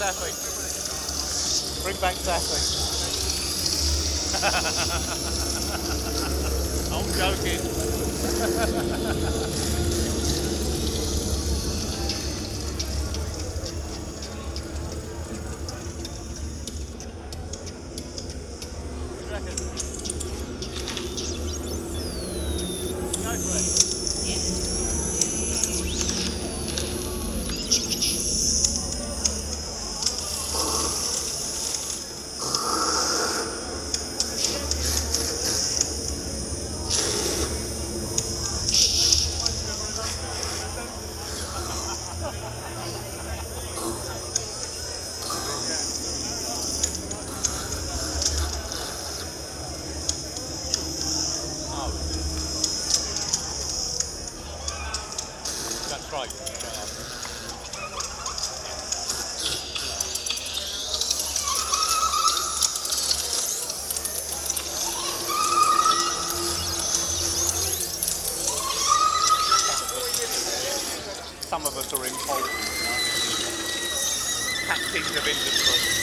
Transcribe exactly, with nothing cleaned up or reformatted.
Safi. Bring back Safi. I'm joking. What do you reckon? Go for it. Oh, that's right. Some of us are in fault, you know. Captains of industry.